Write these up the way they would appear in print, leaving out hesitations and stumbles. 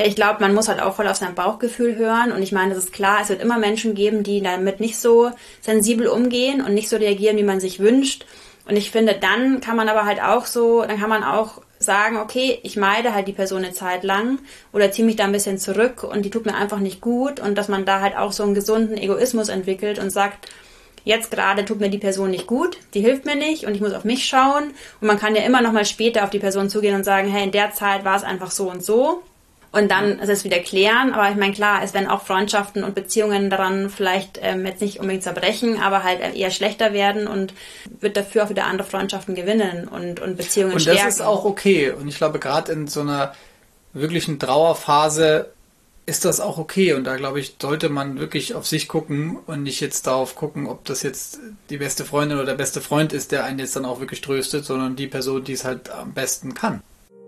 Ja, ich glaube, man muss halt auch voll auf sein Bauchgefühl hören. Und ich meine, das ist klar, es wird immer Menschen geben, die damit nicht so sensibel umgehen und nicht so reagieren, wie man sich wünscht. Und ich finde, dann kann man aber halt auch so, dann kann man auch sagen, okay, ich meide halt die Person eine Zeit lang oder ziehe mich da ein bisschen zurück und die tut mir einfach nicht gut. Und dass man da halt auch so einen gesunden Egoismus entwickelt und sagt, jetzt gerade tut mir die Person nicht gut, die hilft mir nicht und ich muss auf mich schauen. Und man kann ja immer noch mal später auf die Person zugehen und sagen, hey, in der Zeit war es einfach so und so. Und dann ist es wieder klären. Aber ich meine, klar, es werden auch Freundschaften und Beziehungen daran vielleicht jetzt nicht unbedingt zerbrechen, aber halt eher schlechter werden und wird dafür auch wieder andere Freundschaften gewinnen und Beziehungen stärken. Und das ist auch okay. Und ich glaube, gerade in so einer wirklichen Trauerphase ist das auch okay. Und da, glaube ich, sollte man wirklich auf sich gucken und nicht jetzt darauf gucken, ob das jetzt die beste Freundin oder der beste Freund ist, der einen jetzt dann auch wirklich tröstet, sondern die Person, die es halt am besten kann.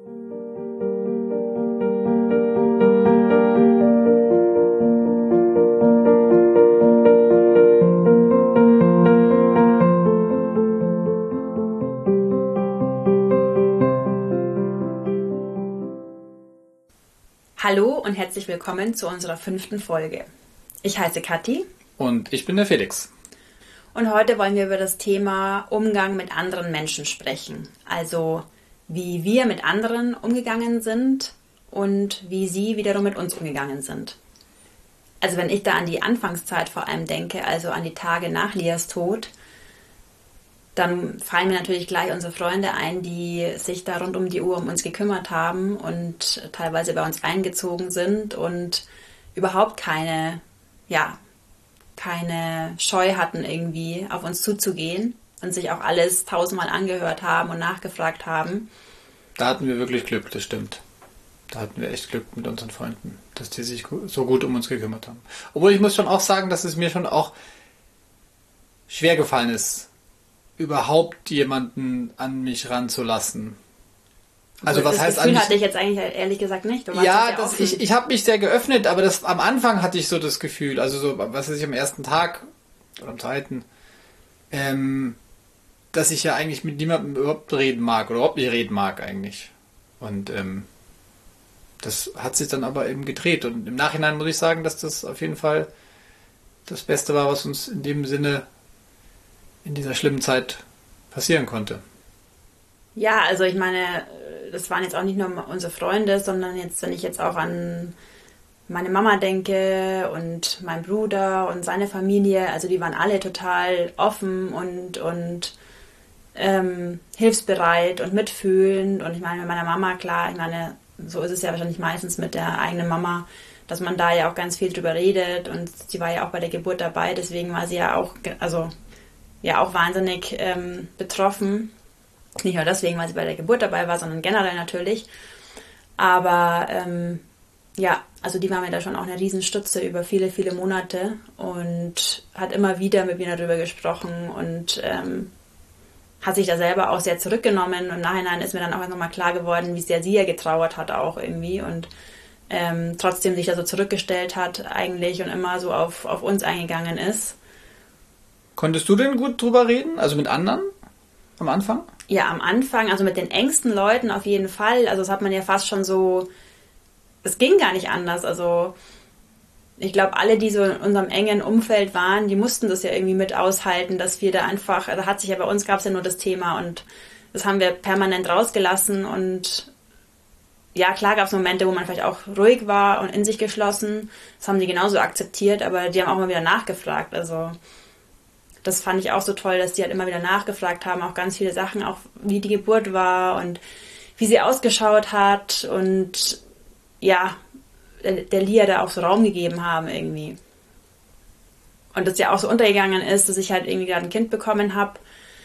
Hallo und herzlich willkommen zu unserer 5. Folge. Ich heiße Kathi. Und ich bin der Felix. Und heute wollen wir über das Thema Umgang mit anderen Menschen sprechen. Also wie wir mit anderen umgegangen sind und wie sie wiederum mit uns umgegangen sind. Also wenn ich da an die Anfangszeit vor allem denke, also an die Tage nach Lias Tod, dann fallen mir natürlich gleich unsere Freunde ein, die sich da rund um die Uhr um uns gekümmert haben und teilweise bei uns eingezogen sind und überhaupt keine Scheu hatten, irgendwie auf uns zuzugehen und sich auch alles 1000-mal angehört haben und nachgefragt haben. Da hatten wir wirklich Glück, das stimmt. Da hatten wir echt Glück mit unseren Freunden, dass die sich so gut um uns gekümmert haben. Obwohl ich muss schon auch sagen, dass es mir schon auch schwer gefallen ist, überhaupt jemanden an mich ranzulassen. Also was heißt eigentlich? Das Gefühl hatte ich jetzt eigentlich ehrlich gesagt nicht. Ja, ich habe mich sehr geöffnet, aber am Anfang hatte ich so das Gefühl, also so, was weiß ich, am ersten Tag oder am zweiten, dass ich ja eigentlich mit niemandem überhaupt reden mag oder überhaupt nicht reden mag eigentlich. Und das hat sich dann aber eben gedreht. Und im Nachhinein muss ich sagen, dass das auf jeden Fall das Beste war, was uns in dem Sinne in dieser schlimmen Zeit passieren konnte. Ja, also ich meine, das waren jetzt auch nicht nur unsere Freunde, sondern jetzt, wenn ich jetzt auch an meine Mama denke und meinen Bruder und seine Familie, also die waren alle total offen und hilfsbereit und mitfühlend. Und ich meine, mit meiner Mama, klar, ich meine, so ist es ja wahrscheinlich meistens mit der eigenen Mama, dass man da ja auch ganz viel drüber redet und sie war ja auch bei der Geburt dabei, deswegen war sie ja auch, auch wahnsinnig betroffen. Nicht nur deswegen, weil sie bei der Geburt dabei war, sondern generell natürlich. Aber also die war mir da schon auch eine Riesenstütze über viele, viele Monate und hat immer wieder mit mir darüber gesprochen und hat sich da selber auch sehr zurückgenommen. Und im Nachhinein ist mir dann auch nochmal klar geworden, wie sehr sie ja getrauert hat auch irgendwie und trotzdem sich da so zurückgestellt hat eigentlich und immer so auf uns eingegangen ist. Konntest du denn gut drüber reden? Also mit anderen am Anfang? Ja, am Anfang, also mit den engsten Leuten auf jeden Fall. Also das hat man ja fast schon so, es ging gar nicht anders. Also ich glaube, alle, die so in unserem engen Umfeld waren, die mussten das ja irgendwie mit aushalten, dass wir da einfach, also hat sich ja bei uns, gab es ja nur das Thema und das haben wir permanent rausgelassen und ja, klar gab es Momente, wo man vielleicht auch ruhig war und in sich geschlossen. Das haben die genauso akzeptiert, aber die haben auch mal wieder nachgefragt. Also das fand ich auch so toll, dass die halt immer wieder nachgefragt haben, auch ganz viele Sachen, auch wie die Geburt war und wie sie ausgeschaut hat und ja, der Lia da auch so Raum gegeben haben irgendwie. Und das ja auch so untergegangen ist, dass ich halt irgendwie gerade ein Kind bekommen habe.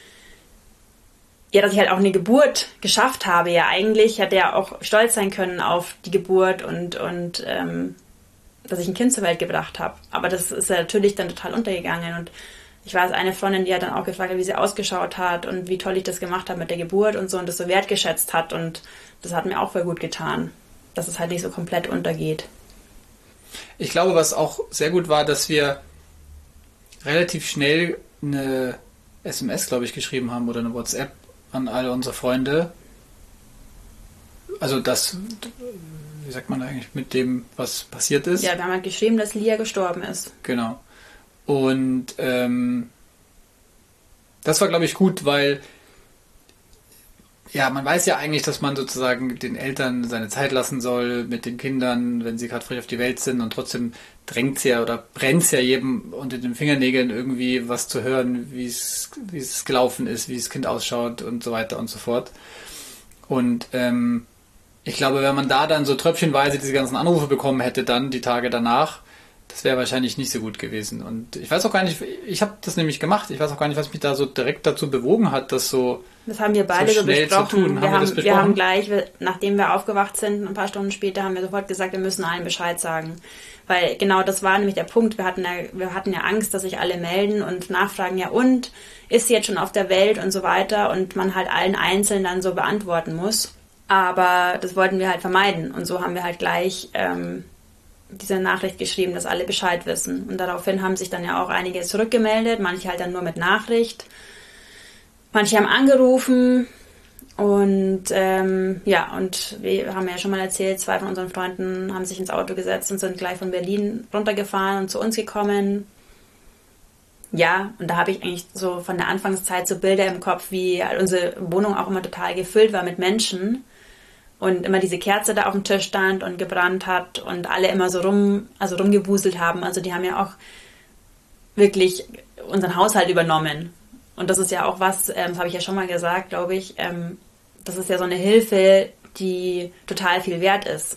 Ja, dass ich halt auch eine Geburt geschafft habe. Ja, eigentlich hätte er auch stolz sein können auf die Geburt und dass ich ein Kind zur Welt gebracht habe. Aber das ist ja natürlich dann total untergegangen und ich weiß, eine Freundin, die hat dann auch gefragt, wie sie ausgeschaut hat und wie toll ich das gemacht habe mit der Geburt und so und das so wertgeschätzt hat und das hat mir auch voll gut getan, dass es halt nicht so komplett untergeht. Ich glaube, was auch sehr gut war, dass wir relativ schnell eine SMS, glaube ich, geschrieben haben oder eine WhatsApp an alle unsere Freunde. Also, dass wie sagt man eigentlich, mit dem, was passiert ist. Ja, wir haben halt geschrieben, dass Lia gestorben ist. Genau. Und das war, glaube ich, gut, weil ja, man weiß ja eigentlich, dass man sozusagen den Eltern seine Zeit lassen soll mit den Kindern, wenn sie gerade frisch auf die Welt sind, und trotzdem drängt's ja oder brennt's ja jedem unter den Fingernägeln irgendwie was zu hören, wie es gelaufen ist, wie das Kind ausschaut und so weiter und so fort. Und ich glaube, wenn man da dann so tröpfchenweise diese ganzen Anrufe bekommen hätte, dann die Tage danach, das wäre wahrscheinlich nicht so gut gewesen. Und ich weiß auch gar nicht, ich habe das nämlich gemacht, ich weiß auch gar nicht, was mich da so direkt dazu bewogen hat, das so. Das haben wir beide so besprochen. Zu tun. Wir haben gleich, nachdem wir aufgewacht sind, ein paar Stunden später, haben wir sofort gesagt, wir müssen allen Bescheid sagen. Weil genau das war nämlich der Punkt. Wir hatten ja Angst, dass sich alle melden und nachfragen, ja und, ist sie jetzt schon auf der Welt und so weiter, und man halt allen einzeln dann so beantworten muss. Aber das wollten wir halt vermeiden. Und so haben wir halt gleich diese Nachricht geschrieben, dass alle Bescheid wissen. Und daraufhin haben sich dann ja auch einige zurückgemeldet, manche halt dann nur mit Nachricht. Manche haben angerufen und ja, und wir haben ja schon mal erzählt, 2 von unseren Freunden haben sich ins Auto gesetzt und sind gleich von Berlin runtergefahren und zu uns gekommen. Ja, und da habe ich eigentlich so von der Anfangszeit so Bilder im Kopf, wie unsere Wohnung auch immer total gefüllt war mit Menschen und immer diese Kerze da auf dem Tisch stand und gebrannt hat und alle immer so rumgewuselt haben. Also die haben ja auch wirklich unseren Haushalt übernommen. Und das ist ja auch was, das habe ich ja schon mal gesagt, glaube ich, das ist ja so eine Hilfe, die total viel wert ist.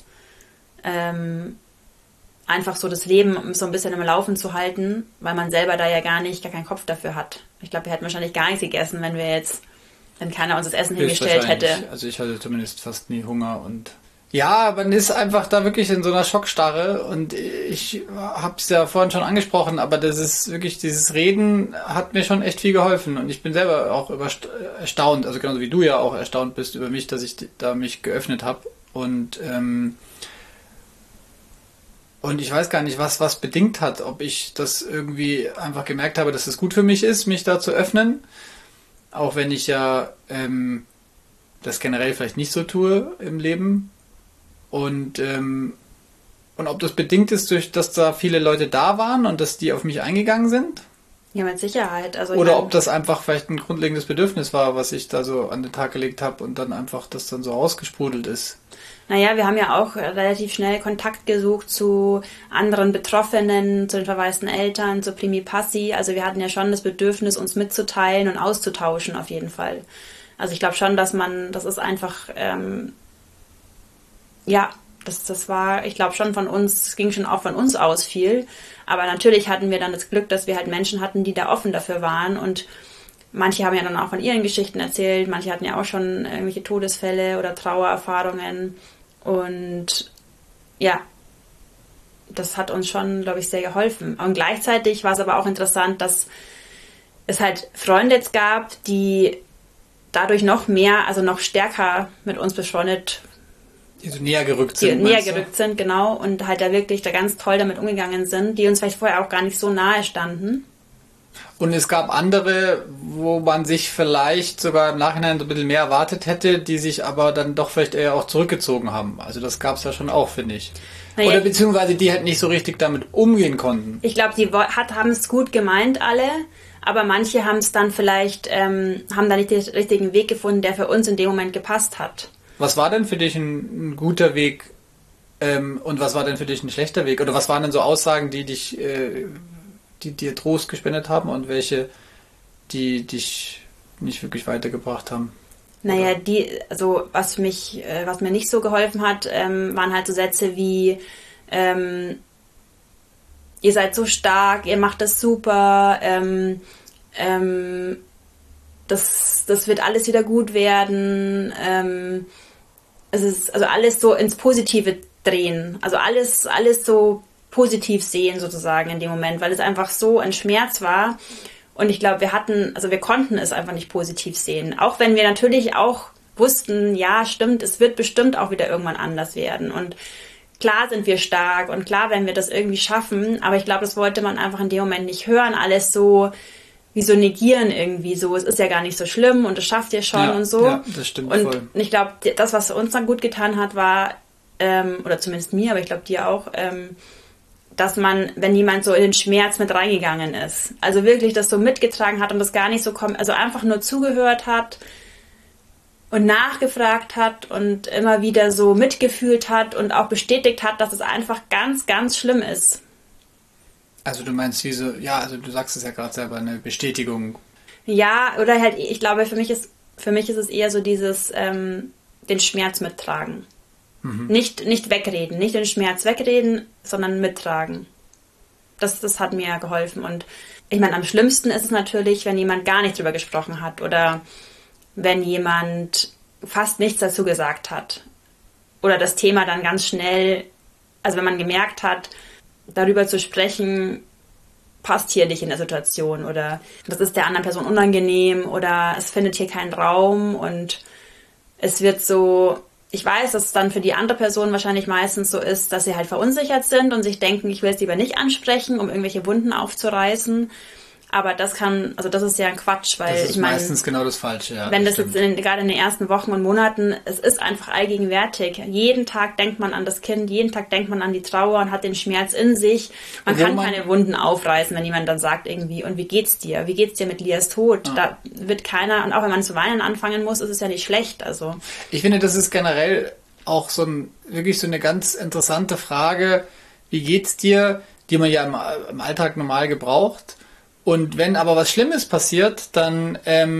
Einfach so das Leben so ein bisschen im Laufen zu halten, weil man selber da ja gar keinen Kopf dafür hat. Ich glaube, wir hätten wahrscheinlich gar nichts gegessen, wenn keiner uns das Essen hingestellt hätte. Also ich hatte zumindest fast nie Hunger und ja, man ist einfach da wirklich in so einer Schockstarre, und ich habe es ja vorhin schon angesprochen, aber das ist wirklich, dieses Reden hat mir schon echt viel geholfen, und ich bin selber auch erstaunt, also genauso wie du ja auch erstaunt bist über mich, dass ich da mich geöffnet habe, und ich weiß gar nicht, was bedingt hat, ob ich das irgendwie einfach gemerkt habe, dass es gut für mich ist, mich da zu öffnen, auch wenn ich ja das generell vielleicht nicht so tue im Leben. Und ob das bedingt ist, durch dass da viele Leute da waren und dass die auf mich eingegangen sind? Ja, mit Sicherheit. Also oder ob das einfach vielleicht ein grundlegendes Bedürfnis war, was ich da so an den Tag gelegt habe und dann einfach das dann so ausgesprudelt ist. Naja, wir haben ja auch relativ schnell Kontakt gesucht zu anderen Betroffenen, zu den verwaisten Eltern, zu Primi Passi. Also wir hatten ja schon das Bedürfnis, uns mitzuteilen und auszutauschen auf jeden Fall. Also ich glaube schon, das ist einfach... ja, das war, ich glaube schon von uns, es ging schon auch von uns aus viel. Aber natürlich hatten wir dann das Glück, dass wir halt Menschen hatten, die da offen dafür waren. Und manche haben ja dann auch von ihren Geschichten erzählt. Manche hatten ja auch schon irgendwelche Todesfälle oder Trauererfahrungen. Und ja, das hat uns schon, glaube ich, sehr geholfen. Und gleichzeitig war es aber auch interessant, dass es halt Freunde jetzt gab, die dadurch noch mehr, also noch stärker mit uns befreundet die so näher gerückt sind. Die näher gerückt sind, genau. Und halt da wirklich da ganz toll damit umgegangen sind, die uns vielleicht vorher auch gar nicht so nahe standen. Und es gab andere, wo man sich vielleicht sogar im Nachhinein so ein bisschen mehr erwartet hätte, die sich aber dann doch vielleicht eher auch zurückgezogen haben. Also das gab es ja schon auch, finde ich. Naja, oder beziehungsweise die halt nicht so richtig damit umgehen konnten. Ich glaube, die haben es gut gemeint alle, aber manche haben es dann vielleicht, haben da nicht den richtigen Weg gefunden, der für uns in dem Moment gepasst hat. Was war denn für dich ein guter Weg und was war denn für dich ein schlechter Weg? Oder was waren denn so Aussagen, die dir Trost gespendet haben und welche, die dich nicht wirklich weitergebracht haben? Naja, also was mir nicht so geholfen hat, waren halt so Sätze wie ihr seid so stark, ihr macht das super, das wird alles wieder gut werden, es ist also alles so ins Positive drehen, also alles so positiv sehen sozusagen in dem Moment, weil es einfach so ein Schmerz war. Und ich glaube, wir konnten es einfach nicht positiv sehen. Auch wenn wir natürlich auch wussten, ja, stimmt, es wird bestimmt auch wieder irgendwann anders werden. Und klar sind wir stark und klar werden wir das irgendwie schaffen. Aber ich glaube, das wollte man einfach in dem Moment nicht hören. Alles so wie so negieren irgendwie so. Es ist ja gar nicht so schlimm und das schafft ihr schon und so. Ja, das stimmt voll. Und ich glaube, das, was uns dann gut getan hat, war oder zumindest mir, aber ich glaube dir auch, dass man, wenn jemand so in den Schmerz mit reingegangen ist, also wirklich das so mitgetragen hat und das gar nicht so kommt, also einfach nur zugehört hat und nachgefragt hat und immer wieder so mitgefühlt hat und auch bestätigt hat, dass es einfach ganz, ganz schlimm ist. Also du meinst wie so, ja, also du sagst es ja gerade selber, eine Bestätigung. Ja, oder halt, ich glaube, für mich ist es eher so dieses, den Schmerz mittragen. Nicht wegreden, nicht den Schmerz wegreden, sondern mittragen. Das hat mir geholfen. Und ich meine, am schlimmsten ist es natürlich, wenn jemand gar nicht drüber gesprochen hat oder wenn jemand fast nichts dazu gesagt hat. Oder das Thema dann ganz schnell, also wenn man gemerkt hat, darüber zu sprechen, passt hier nicht in der Situation oder das ist der anderen Person unangenehm oder es findet hier keinen Raum und es wird so, ich weiß, dass es dann für die andere Person wahrscheinlich meistens so ist, dass sie halt verunsichert sind und sich denken, ich will es lieber nicht ansprechen, um irgendwelche Wunden aufzureißen. Aber das ist ja ein Quatsch, weil das ist meistens genau das Falsche, ja. Wenn das jetzt gerade in den ersten Wochen und Monaten, es ist einfach allgegenwärtig. Jeden Tag denkt man an das Kind, jeden Tag denkt man an die Trauer und hat den Schmerz in sich. Man kann keine Wunden aufreißen, wenn jemand dann sagt irgendwie, und wie geht's dir? Wie geht's dir mit Lias Tod? Ja. Da wird keiner, und auch wenn man zu weinen anfangen muss, ist es ja nicht schlecht. Also ich finde, das ist generell auch wirklich so eine ganz interessante Frage, wie geht's dir, die man ja im Alltag normal gebraucht. Und wenn aber was Schlimmes passiert, dann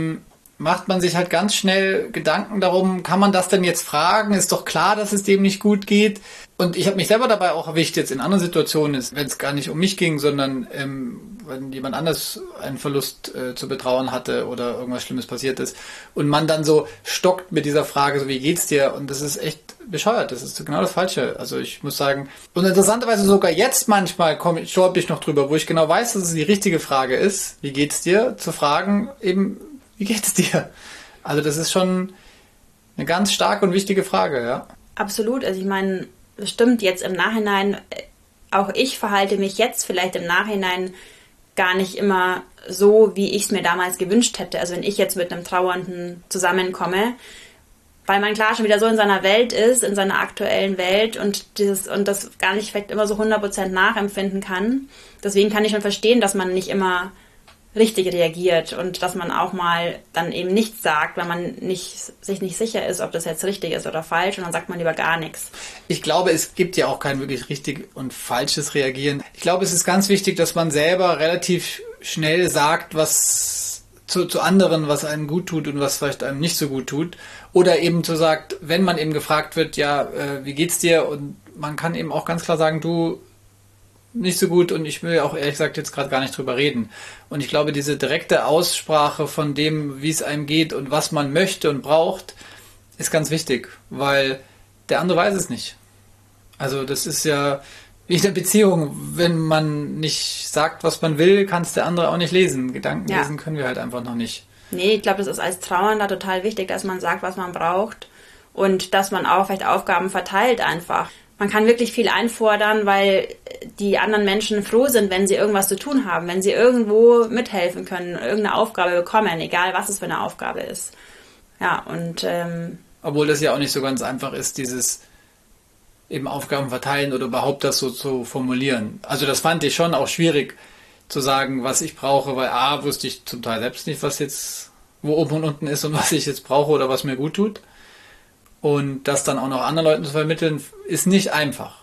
macht man sich halt ganz schnell Gedanken darum, kann man das denn jetzt fragen? Ist doch klar, dass es dem nicht gut geht. Und ich habe mich selber dabei auch erwischt, jetzt in anderen Situationen, wenn es gar nicht um mich ging, sondern wenn jemand anders einen Verlust zu betrauern hatte oder irgendwas Schlimmes passiert ist und man dann so stockt mit dieser Frage, so wie geht's dir? Und das ist echt bescheuert, das ist genau das Falsche. Also ich muss sagen, und interessanterweise sogar jetzt manchmal stolper ich noch drüber, wo ich genau weiß, dass es die richtige Frage ist, wie geht's dir? Zu fragen eben, wie geht's dir? Also das ist schon eine ganz starke und wichtige Frage, ja. Absolut, also ich meine, das stimmt jetzt im Nachhinein, auch ich verhalte mich jetzt vielleicht im Nachhinein gar nicht immer so, wie ich es mir damals gewünscht hätte. Also wenn ich jetzt mit einem Trauernden zusammenkomme, weil man klar schon wieder so in seiner Welt ist, in seiner aktuellen Welt und das gar nicht vielleicht immer so 100% nachempfinden kann. Deswegen kann ich schon verstehen, dass man nicht immer richtig reagiert und dass man auch mal dann eben nichts sagt, weil man sich nicht sicher ist, ob das jetzt richtig ist oder falsch und dann sagt man lieber gar nichts. Ich glaube, es gibt ja auch kein wirklich richtig und falsches Reagieren. Ich glaube, es ist ganz wichtig, dass man selber relativ schnell sagt, was zu anderen, was einem gut tut und was vielleicht einem nicht so gut tut. Oder eben zu sagt, wenn man eben gefragt wird, ja, wie geht's dir? Und man kann eben auch ganz klar sagen, du, nicht so gut und ich will auch ehrlich gesagt jetzt gerade gar nicht drüber reden. Und ich glaube, diese direkte Aussprache von dem, wie es einem geht und was man möchte und braucht, ist ganz wichtig, weil der andere weiß es nicht. Also das ist ja wie in der Beziehung, wenn man nicht sagt, was man will, kann es der andere auch nicht lesen. Gedanken lesen können wir halt einfach noch nicht. Nee, ich glaube, das ist als Trauernder total wichtig, dass man sagt, was man braucht und dass man auch vielleicht Aufgaben verteilt einfach. Man kann wirklich viel einfordern, weil die anderen Menschen froh sind, wenn sie irgendwas zu tun haben, wenn sie irgendwo mithelfen können, irgendeine Aufgabe bekommen, egal was es für eine Aufgabe ist. Ja, und obwohl das ja auch nicht so ganz einfach ist, dieses eben Aufgaben verteilen oder überhaupt das so zu formulieren. Also das fand ich schon auch schwierig zu sagen, was ich brauche, weil wusste ich zum Teil selbst nicht, was jetzt wo oben und unten ist und was ich jetzt brauche oder was mir gut tut. Und das dann auch noch anderen Leuten zu vermitteln, ist nicht einfach.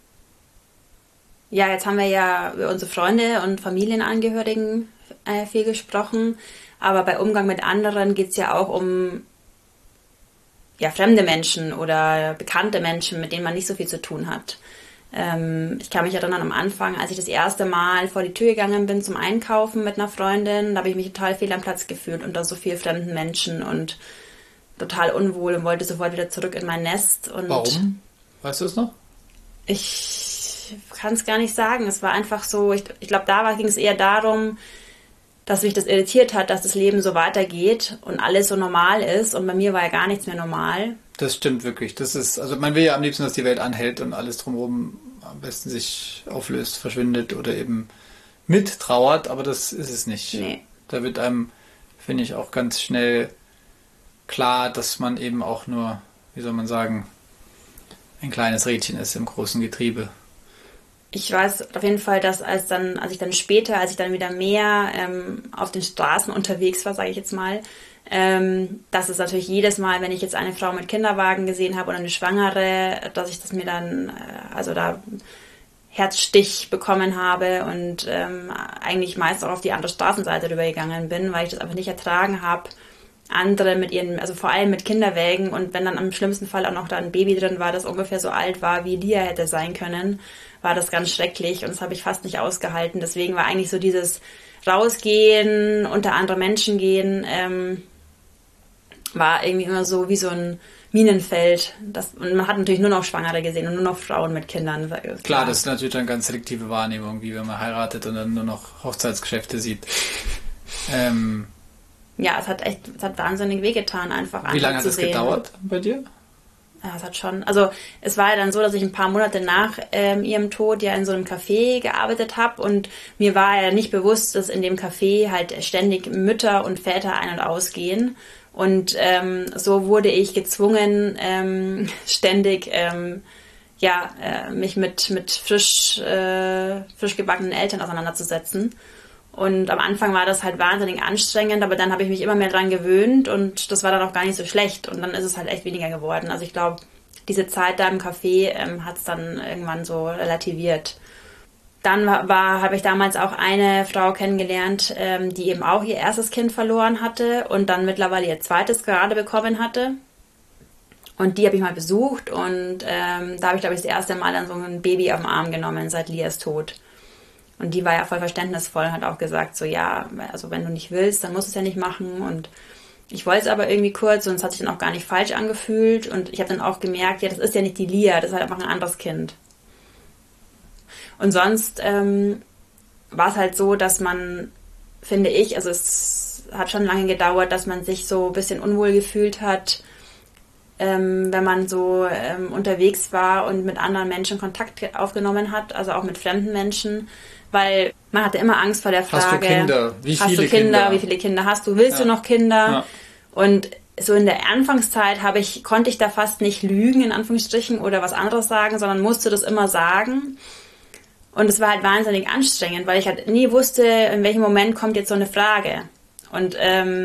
Ja, jetzt haben wir ja über unsere Freunde und Familienangehörigen viel gesprochen, aber bei Umgang mit anderen geht es ja auch um fremde Menschen oder bekannte Menschen, mit denen man nicht so viel zu tun hat. Ich kann mich erinnern, am Anfang, als ich das erste Mal vor die Tür gegangen bin zum Einkaufen mit einer Freundin, da habe ich mich total fehl am Platz gefühlt unter so vielen fremden Menschen und total unwohl und wollte sofort wieder zurück in mein Nest. Und warum? Weißt du es noch? Ich kann es gar nicht sagen. Es war einfach so, ich glaube, ging es eher darum, dass mich das irritiert hat, dass das Leben so weitergeht und alles so normal ist und bei mir war ja gar nichts mehr normal. Das stimmt wirklich. Das ist, also man will ja am liebsten, dass die Welt anhält und alles drumherum am besten sich auflöst, verschwindet oder eben mittrauert, aber das ist es nicht. Nee. Da wird einem, finde ich, auch ganz schnell klar, dass man eben auch nur, wie soll man sagen, ein kleines Rädchen ist im großen Getriebe. Ich weiß auf jeden Fall, dass als ich dann wieder mehr auf den Straßen unterwegs war, sage ich jetzt mal, dass es natürlich jedes Mal, wenn ich jetzt eine Frau mit Kinderwagen gesehen habe oder eine Schwangere, dass ich das mir dann, da Herzstich bekommen habe und eigentlich meist auch auf die andere Straßenseite rübergegangen bin, weil ich das einfach nicht ertragen habe, andere mit ihren, also vor allem mit Kinderwägen und wenn dann am schlimmsten Fall auch noch da ein Baby drin war, das ungefähr so alt war, wie Lia hätte sein können, war das ganz schrecklich und das habe ich fast nicht ausgehalten. Deswegen war eigentlich so dieses Rausgehen, unter andere Menschen gehen, war irgendwie immer so wie so ein Minenfeld. Und man hat natürlich nur noch Schwangere gesehen und nur noch Frauen mit Kindern. Klar, das ist natürlich dann ganz selektive Wahrnehmung, wie wenn man heiratet und dann nur noch Hochzeitsgeschäfte sieht. Ja, es hat wahnsinnig wehgetan, einfach Wie lange hat das gedauert bei dir? Ja, es hat schon. Also es war ja dann so, dass ich ein paar Monate nach ihrem Tod ja in so einem Café gearbeitet habe und mir war ja nicht bewusst, dass in dem Café halt ständig Mütter und Väter ein- und ausgehen. Und so wurde ich gezwungen, ständig mich mit frisch gebackenen Eltern auseinanderzusetzen. Und am Anfang war das halt wahnsinnig anstrengend, aber dann habe ich mich immer mehr dran gewöhnt und das war dann auch gar nicht so schlecht. Und dann ist es halt echt weniger geworden. Also ich glaube, diese Zeit da im Café hat es dann irgendwann so relativiert. Dann habe ich damals auch eine Frau kennengelernt, die eben auch ihr erstes Kind verloren hatte und dann mittlerweile ihr zweites gerade bekommen hatte. Und die habe ich mal besucht und da habe ich, glaube ich, das erste Mal dann so ein Baby auf den Arm genommen seit Lias Tod. Und die war ja voll verständnisvoll und hat auch gesagt, so ja, also wenn du nicht willst, dann musst du es ja nicht machen. Und ich wollte es aber irgendwie kurz und es hat sich dann auch gar nicht falsch angefühlt. Und ich habe dann auch gemerkt, ja, das ist ja nicht die Lia, das ist halt einfach ein anderes Kind. Und sonst war es halt so, dass man, finde ich, also es hat schon lange gedauert, dass man sich so ein bisschen unwohl gefühlt hat, wenn man so unterwegs war und mit anderen Menschen Kontakt aufgenommen hat, also auch mit fremden Menschen, weil man hatte immer Angst vor der Frage, hast du Kinder? Wie viele Kinder hast du? Willst du noch Kinder? Ja. Und so in der Anfangszeit konnte ich da fast nicht lügen, in Anführungsstrichen, oder was anderes sagen, sondern musste das immer sagen. Und es war halt wahnsinnig anstrengend, weil ich halt nie wusste, in welchem Moment kommt jetzt so eine Frage. Und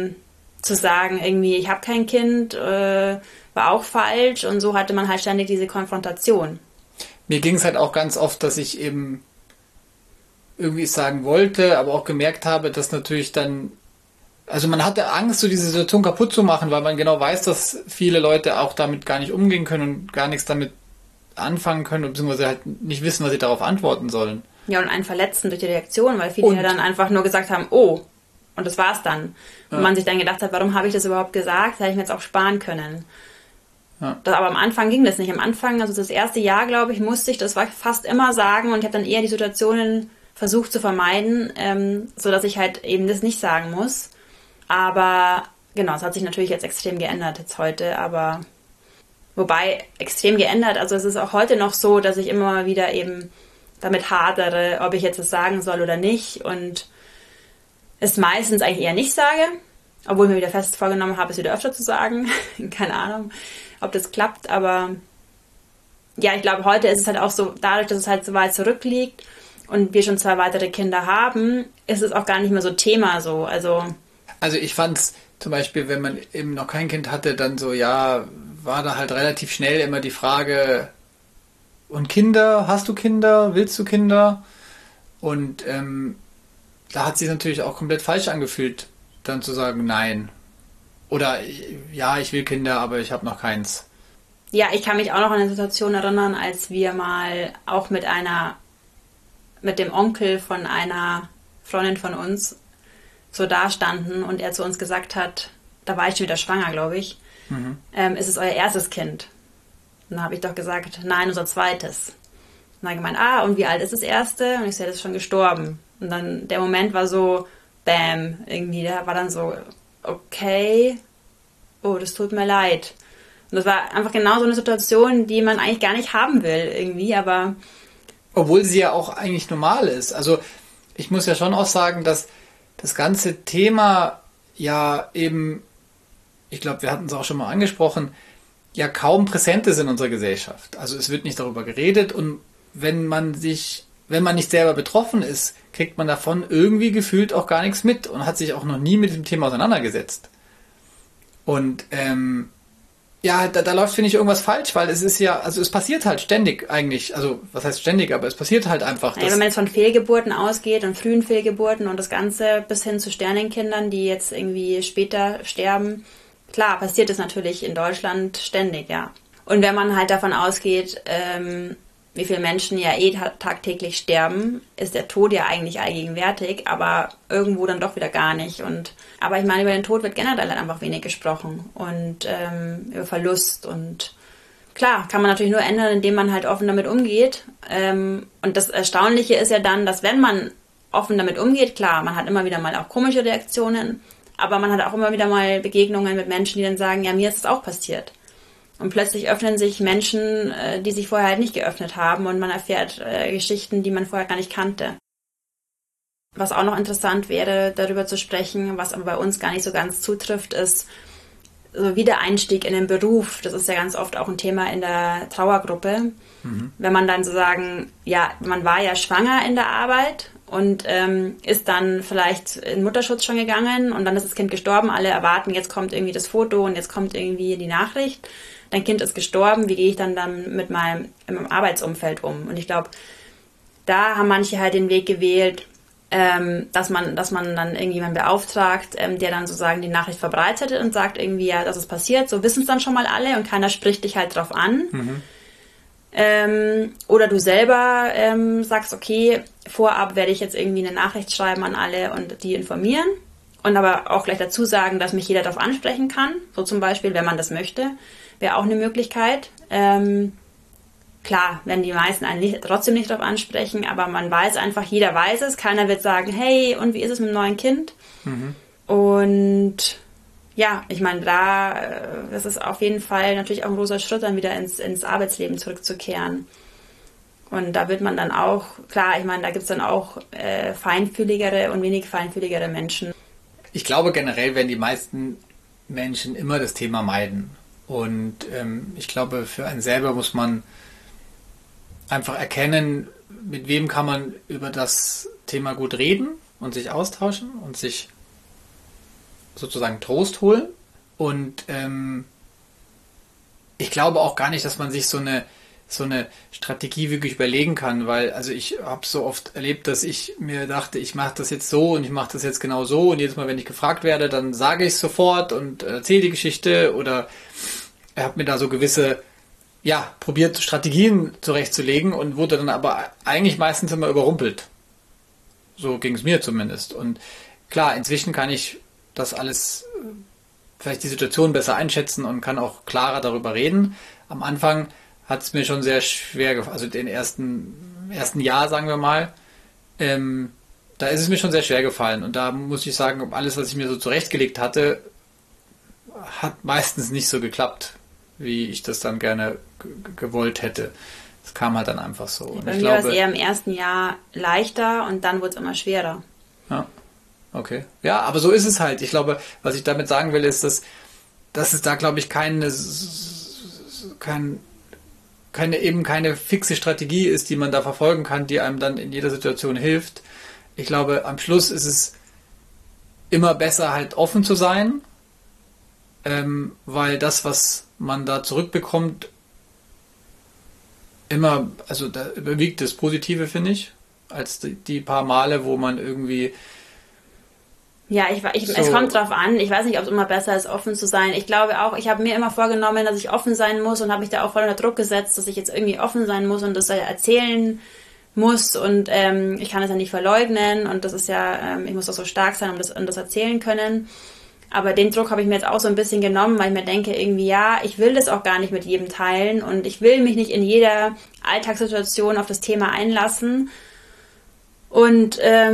zu sagen, irgendwie, ich habe kein Kind, war auch falsch. Und so hatte man halt ständig diese Konfrontation. Mir ging es halt auch ganz oft, dass ich eben irgendwie sagen wollte, aber auch gemerkt habe, dass natürlich dann, also man hatte Angst, so diese Situation kaputt zu machen, weil man genau weiß, dass viele Leute auch damit gar nicht umgehen können und gar nichts damit anfangen können, beziehungsweise halt nicht wissen, was sie darauf antworten sollen. Ja, und einen verletzen durch die Reaktion, weil viele ja dann einfach nur gesagt haben, oh, und das war's dann. Und man sich dann gedacht hat, warum habe ich das überhaupt gesagt? Das hätte ich mir jetzt auch sparen können. Ja. Aber am Anfang ging das nicht. Am Anfang, also das erste Jahr, glaube ich, musste ich das fast immer sagen und ich habe dann eher die Situationen versucht zu vermeiden, sodass ich halt eben das nicht sagen muss. Aber genau, es hat sich natürlich jetzt extrem geändert jetzt heute, aber wobei extrem geändert, also es ist auch heute noch so, dass ich immer mal wieder eben damit hadere, ob ich jetzt das sagen soll oder nicht und es meistens eigentlich eher nicht sage, obwohl ich mir wieder fest vorgenommen habe, es wieder öfter zu sagen. Keine Ahnung, ob das klappt, aber ja, ich glaube, heute ist es halt auch so, dadurch, dass es halt so weit zurückliegt und wir schon 2 weitere Kinder haben, ist es auch gar nicht mehr so Thema so. Also ich fand es zum Beispiel, wenn man eben noch kein Kind hatte, dann so, ja, war da halt relativ schnell immer die Frage, und Kinder, hast du Kinder, willst du Kinder? Und da hat sich natürlich auch komplett falsch angefühlt, dann zu sagen, nein. Oder, ja, ich will Kinder, aber ich habe noch keins. Ja, ich kann mich auch noch an eine Situation erinnern, als wir mal auch mit dem Onkel von einer Freundin von uns so da standen und er zu uns gesagt hat, da war ich schon wieder schwanger, glaube ich, ist es euer erstes Kind? Und dann habe ich doch gesagt, nein, unser zweites. Und dann gemeint, und wie alt ist das erste? Und ich so, das ist schon gestorben. Und dann der Moment war so, bam, irgendwie, der war dann so, okay, oh, das tut mir leid. Und das war einfach genau so eine Situation, die man eigentlich gar nicht haben will, irgendwie, aber obwohl sie ja auch eigentlich normal ist. Also ich muss ja schon auch sagen, dass das ganze Thema ja eben, ich glaube, wir hatten es auch schon mal angesprochen, ja kaum präsent ist in unserer Gesellschaft. Also es wird nicht darüber geredet und wenn man nicht selber betroffen ist, kriegt man davon irgendwie gefühlt auch gar nichts mit und hat sich auch noch nie mit dem Thema auseinandergesetzt. Und ja, da läuft, finde ich, irgendwas falsch, weil es ist ja, also es passiert halt ständig eigentlich, also was heißt ständig, aber es passiert halt einfach. Ja, wenn man jetzt von Fehlgeburten ausgeht und frühen Fehlgeburten und das Ganze bis hin zu Sternenkindern, die jetzt irgendwie später sterben, klar, passiert es natürlich in Deutschland ständig, ja. Und wenn man halt davon ausgeht, wie viele Menschen ja tagtäglich sterben, ist der Tod ja eigentlich allgegenwärtig, aber irgendwo dann doch wieder gar nicht. Aber ich meine, über den Tod wird generell halt einfach wenig gesprochen und über Verlust. Und klar, kann man natürlich nur ändern, indem man halt offen damit umgeht. Und das Erstaunliche ist ja dann, dass wenn man offen damit umgeht, klar, man hat immer wieder mal auch komische Reaktionen, aber man hat auch immer wieder mal Begegnungen mit Menschen, die dann sagen, ja, mir ist es auch passiert. Und plötzlich öffnen sich Menschen, die sich vorher halt nicht geöffnet haben und man erfährt Geschichten, die man vorher gar nicht kannte. Was auch noch interessant wäre, darüber zu sprechen, was aber bei uns gar nicht so ganz zutrifft, ist so Wiedereinstieg in den Beruf. Das ist ja ganz oft auch ein Thema in der Trauergruppe. Mhm. Wenn man dann so sagen, ja, man war ja schwanger in der Arbeit und ist dann vielleicht in Mutterschutz schon gegangen und dann ist das Kind gestorben. Alle erwarten, jetzt kommt irgendwie das Foto und jetzt kommt irgendwie die Nachricht. Dein Kind ist gestorben, wie gehe ich dann mit meinem Arbeitsumfeld um? Und ich glaube, da haben manche halt den Weg gewählt, dass man dann irgendjemanden beauftragt, der dann sozusagen die Nachricht verbreitet und sagt irgendwie, ja, das ist passiert, so wissen es dann schon mal alle und keiner spricht dich halt drauf an. Mhm. Oder du selber sagst, okay, vorab werde ich jetzt irgendwie eine Nachricht schreiben an alle und die informieren und aber auch gleich dazu sagen, dass mich jeder darauf ansprechen kann, so zum Beispiel, wenn man das möchte. Wäre auch eine Möglichkeit. Klar, wenn die meisten einen trotzdem nicht darauf ansprechen, aber man weiß einfach, jeder weiß es. Keiner wird sagen, hey, und wie ist es mit dem neuen Kind? Mhm. Und ja, ich meine, das ist auf jeden Fall natürlich auch ein großer Schritt, dann wieder ins Arbeitsleben zurückzukehren. Und da wird man dann auch, klar, ich meine, da gibt es dann auch feinfühligere und wenig feinfühligere Menschen. Ich glaube, generell werden die meisten Menschen immer das Thema meiden. Und ich glaube, für einen selber muss man einfach erkennen, mit wem kann man über das Thema gut reden und sich austauschen und sich sozusagen Trost holen. Und ich glaube auch gar nicht, dass man sich so eine Strategie wirklich überlegen kann, weil also ich habe so oft erlebt, dass ich mir dachte, ich mache das jetzt so und ich mache das jetzt genau so und jedes Mal, wenn ich gefragt werde, dann sage ich es sofort und erzähle die Geschichte oder er hat mir da so gewisse, ja, probiert Strategien zurechtzulegen und wurde dann aber eigentlich meistens immer überrumpelt. So ging es mir zumindest. Und klar, inzwischen kann ich das alles, vielleicht die Situation besser einschätzen und kann auch klarer darüber reden. Am Anfang hat es mir schon sehr schwer gefallen, also den ersten Jahr, sagen wir mal, da ist es mir schon sehr schwer gefallen. Und da muss ich sagen, alles, was ich mir so zurechtgelegt hatte, hat meistens nicht so geklappt, wie ich das dann gerne gewollt hätte. Das kam halt dann einfach so. Und bei mir war es eher im ersten Jahr leichter und dann wurde es immer schwerer. Ja, okay. Ja, aber so ist es halt. Ich glaube, was ich damit sagen will, ist, dass es da, glaube ich, keine fixe Strategie ist, die man da verfolgen kann, die einem dann in jeder Situation hilft. Ich glaube, am Schluss ist es immer besser, halt offen zu sein, weil das, was man da zurückbekommt, immer, also da überwiegt das Positive, finde ich, als die paar Male, wo man irgendwie ja, es kommt drauf an. Ich weiß nicht, ob es immer besser ist, offen zu sein. Ich glaube auch, ich habe mir immer vorgenommen, dass ich offen sein muss und habe mich da auch voll unter Druck gesetzt, dass ich jetzt irgendwie offen sein muss und das erzählen muss und ich kann es ja nicht verleugnen und das ist ja, ich muss doch so stark sein und das erzählen können. Aber den Druck habe ich mir jetzt auch so ein bisschen genommen, weil ich mir denke, irgendwie, ja, ich will das auch gar nicht mit jedem teilen und ich will mich nicht in jeder Alltagssituation auf das Thema einlassen. Und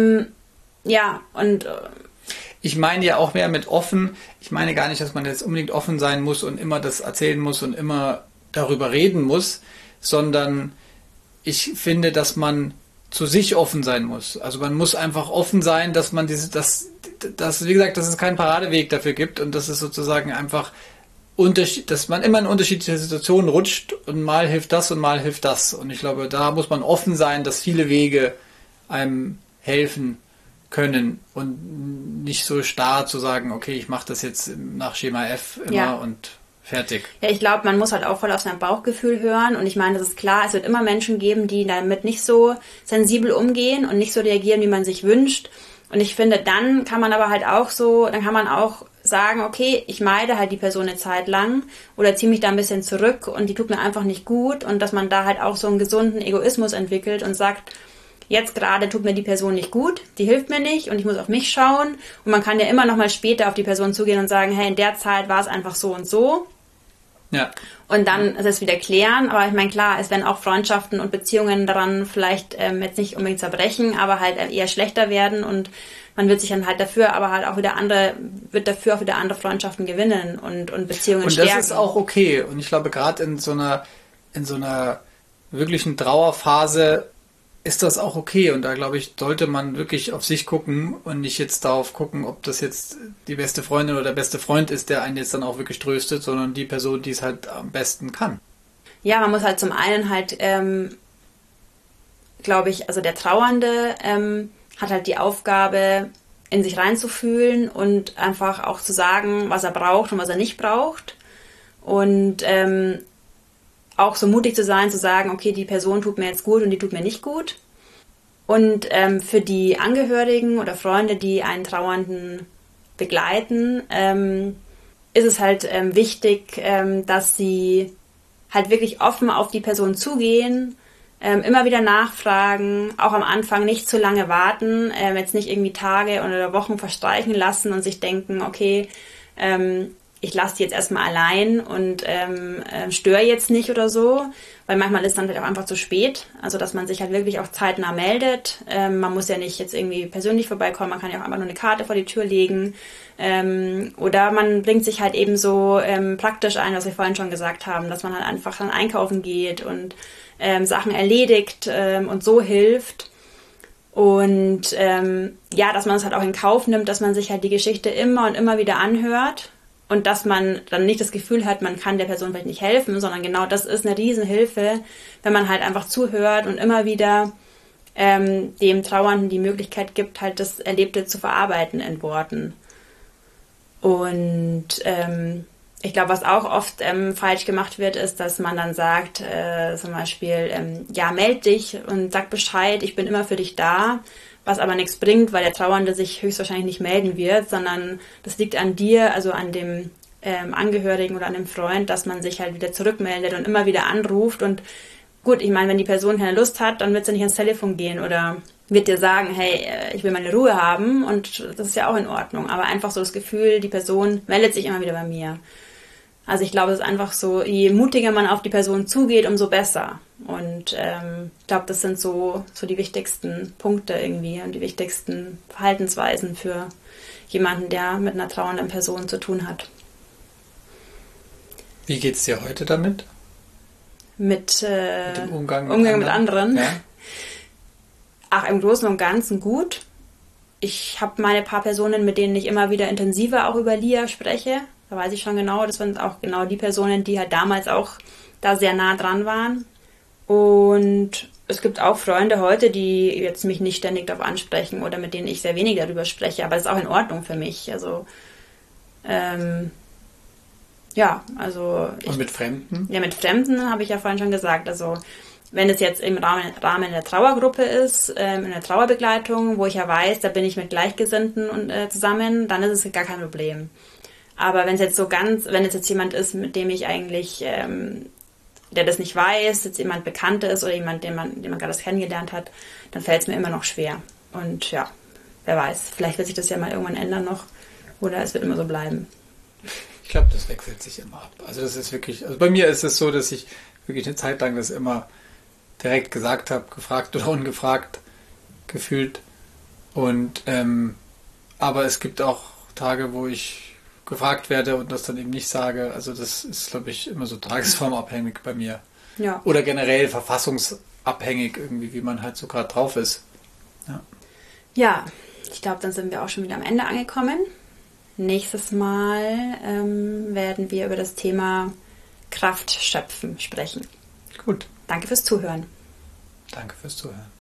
ich meine ja auch mehr mit offen. Ich meine gar nicht, dass man jetzt unbedingt offen sein muss und immer das erzählen muss und immer darüber reden muss, sondern ich finde, dass man zu sich offen sein muss. Also man muss einfach offen sein, dass man wie gesagt, dass es keinen Paradeweg dafür gibt und dass es sozusagen einfach dass man immer in unterschiedliche Situationen rutscht und mal hilft das und mal hilft das. Und ich glaube, da muss man offen sein, dass viele Wege einem helfen können und nicht so starr zu sagen, okay, ich mache das jetzt nach Schema F immer und fertig. Ja, ich glaube, man muss halt auch voll auf sein Bauchgefühl hören und ich meine, das ist klar, es wird immer Menschen geben, die damit nicht so sensibel umgehen und nicht so reagieren, wie man sich wünscht. Und ich finde, dann kann man aber halt auch dann kann man auch sagen, okay, ich meide halt die Person eine Zeit lang oder ziehe mich da ein bisschen zurück und die tut mir einfach nicht gut und dass man da halt auch so einen gesunden Egoismus entwickelt und sagt, jetzt gerade tut mir die Person nicht gut, die hilft mir nicht und ich muss auf mich schauen und man kann ja immer noch mal später auf die Person zugehen und sagen, hey, in der Zeit war es einfach so und so. Ja. Und dann es wieder klären, aber ich meine, klar, es werden auch Freundschaften und Beziehungen daran vielleicht jetzt nicht unbedingt zerbrechen, aber halt eher schlechter werden und man wird sich dann halt dafür, aber halt auch wieder wird dafür auch wieder andere Freundschaften gewinnen und Beziehungen stärken. Und das ist auch okay. Und ich glaube, gerade in so einer wirklichen Trauerphase ist das auch okay. Und da, glaube ich, sollte man wirklich auf sich gucken und nicht jetzt darauf gucken, ob das jetzt die beste Freundin oder der beste Freund ist, der einen jetzt dann auch wirklich tröstet, sondern die Person, die es halt am besten kann. Ja, man muss halt zum einen halt, glaube ich, also der Trauernde hat halt die Aufgabe, in sich reinzufühlen und einfach auch zu sagen, was er braucht und was er nicht braucht. Und auch so mutig zu sein, zu sagen, okay, die Person tut mir jetzt gut und die tut mir nicht gut. Und für die Angehörigen oder Freunde, die einen Trauernden begleiten, ist es halt wichtig, dass sie halt wirklich offen auf die Person zugehen, immer wieder nachfragen, auch am Anfang nicht zu lange warten, jetzt nicht irgendwie Tage oder Wochen verstreichen lassen und sich denken, okay, ich lasse die jetzt erstmal allein und störe jetzt nicht oder so, weil manchmal ist dann halt auch einfach zu spät, also dass man sich halt wirklich auch zeitnah meldet. Man muss ja nicht jetzt irgendwie persönlich vorbeikommen, man kann ja auch einfach nur eine Karte vor die Tür legen oder man bringt sich halt eben so praktisch ein, was wir vorhin schon gesagt haben, dass man halt einfach dann einkaufen geht und Sachen erledigt und so hilft. Und dass man es halt auch in Kauf nimmt, dass man sich halt die Geschichte immer und immer wieder anhört und dass man dann nicht das Gefühl hat, man kann der Person vielleicht nicht helfen, sondern genau das ist eine Riesenhilfe, wenn man halt einfach zuhört und immer wieder dem Trauernden die Möglichkeit gibt, halt das Erlebte zu verarbeiten in Worten. Und ich glaube, was auch oft falsch gemacht wird, ist, dass man dann sagt, zum Beispiel, meld dich und sag Bescheid, ich bin immer für dich da, was aber nichts bringt, weil der Trauernde sich höchstwahrscheinlich nicht melden wird, sondern das liegt an dir, also an dem Angehörigen oder an dem Freund, dass man sich halt wieder zurückmeldet und immer wieder anruft und gut, ich meine, wenn die Person keine Lust hat, dann wird sie nicht ans Telefon gehen oder wird dir sagen, hey, ich will meine Ruhe haben und das ist ja auch in Ordnung, aber einfach so das Gefühl, die Person meldet sich immer wieder bei mir. Also ich glaube, es ist einfach so, je mutiger man auf die Person zugeht, umso besser. Und ich glaube, das sind so die wichtigsten Punkte irgendwie und die wichtigsten Verhaltensweisen für jemanden, der mit einer trauernden Person zu tun hat. Wie geht's dir heute damit? Mit dem Umgang mit anderen? Ja. Ach, im Großen und Ganzen gut. Ich habe meine paar Personen, mit denen ich immer wieder intensiver auch über Lia spreche. Da weiß ich schon genau, das sind auch genau die Personen, die halt damals auch da sehr nah dran waren. Und es gibt auch Freunde heute, die jetzt mich nicht ständig darauf ansprechen oder mit denen ich sehr wenig darüber spreche, aber das ist auch in Ordnung für mich. Also, Und mit Fremden? Ja, mit Fremden habe ich ja vorhin schon gesagt. Also, wenn es jetzt im Rahmen der Trauergruppe ist, in der Trauerbegleitung, wo ich ja weiß, da bin ich mit Gleichgesinnten zusammen, dann ist es gar kein Problem. Aber wenn es jetzt jemand ist, mit dem ich eigentlich, der das nicht weiß, jetzt jemand bekannt ist oder jemand, den man gerade kennengelernt hat, dann fällt es mir immer noch schwer. Und ja, wer weiß, vielleicht wird sich das ja mal irgendwann ändern noch oder es wird immer so bleiben. Ich glaube, das wechselt sich immer ab. Also das ist wirklich, also bei mir ist es so, dass ich wirklich eine Zeit lang das immer direkt gesagt habe, gefragt oder ungefragt gefühlt. Und aber es gibt auch Tage, wo ich gefragt werde und das dann eben nicht sage. Also das ist, glaube ich, immer so tagesformabhängig bei mir. Ja. Oder generell verfassungsabhängig irgendwie, wie man halt so gerade drauf ist. Ja, ich glaube, dann sind wir auch schon wieder am Ende angekommen. nächstes Mal werden wir über das Thema Kraft schöpfen sprechen. Gut. Danke fürs Zuhören. Danke fürs Zuhören.